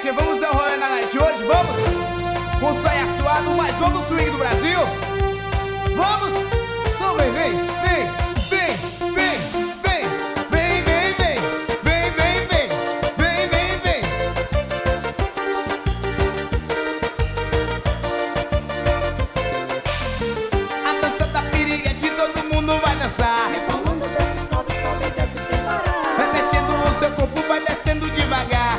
piriguete, vamos dar um rolê na night hoje, vamos? Com saia suado, o mais novo swing do Brasil. Vamos? Então vem, vem, vem, vem, vem, vem, vem, vem, vem, vem, vem, vem, vem, vem, vem. A dança da piriguete, todo mundo vai dançar. Rebolando, desce, sobe, sobe, desce sem parar. Vai mexendo o seu corpo, vai descendo devagar.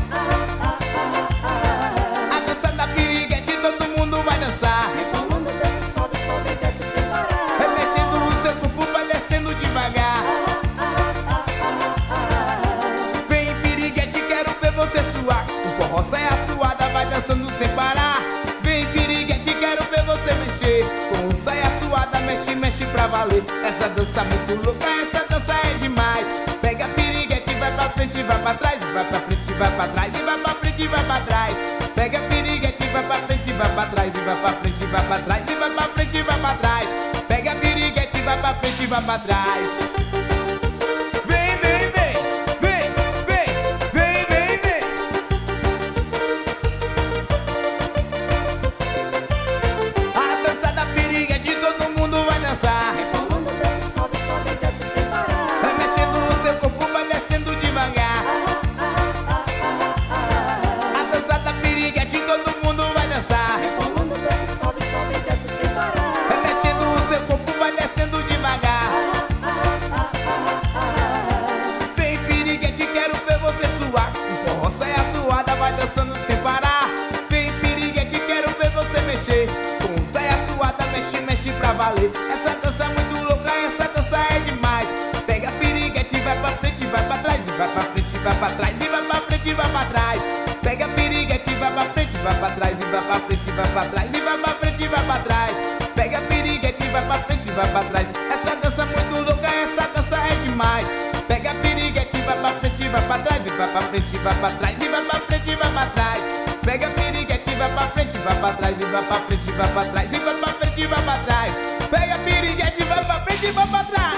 A dança da piriguete, todo mundo vai dançar. Rebolando, desce, sobe, sobe, desce sem parar. Vai mexendo o seu corpo, vai descendo devagar. Vem piriguete, quero ver você suar. O forró saia suada, vai dançando sem parar. Vem piriguete, quero ver você mexer. Com saia suada, mexe, mexe pra valer. Essa dança é muito louca, essa dança é demais. Pega piriguete, vai pra frente, vai pra trás. Vai pra frente, vai pra trás. E vai pra frente, vai pra trás. Pega piriguete, vai pra frente, vai pra trás. E vai pra frente, vai pra trás. E vai pra frente, vai pra trás. Pega piriguete, vai pra frente, vai pra trás. Vem, vem, vem, vem, vem, vem, vem, vem. A dança da piriguete, todo mundo vai dançar. Rebolando, desce, sobe, sobe, desce sem parar. Vai mexendo o seu corpo, vai descendo devagar. A dança da piriguete, todo mundo vai dançar. Rebolando, desce, sobe, sobe, desce sem parar. Vai mexendo o seu corpo, vai descendo devagar. Vem piriguete, quero ver você suar. O forró saia suada, vai dançando sem parar. Vem piriguete, quero ver você mexer. Com saia suada, mexe, mexe pra valer. Essa dança é muito louca, essa dança é demais. Pega piriguete, vai pra frente, vai pra trás. E vai pra frente, vai pra trás. E vai pra frente, vai pra trás. Pega piriguete, vai pra frente, vai pra trás. E vai pra frente, vai pra trás. E vai pra frente, vai pra trás. Pega piriguete, vai pra frente, vai pra trás. Essa dança é muito louca, essa dança é demais. Pega piriguete, vai pra frente, vai pra trás. E vai pra frente, vai pra trás. E vai pra frente, vai pra trás. Pega piriguete, vai pra frente, vai pra trás. E vai pra frente, vai pra trás. E vai pra frente, vai pra trás. Pega piriguete, vai pra frente, vai pra trás.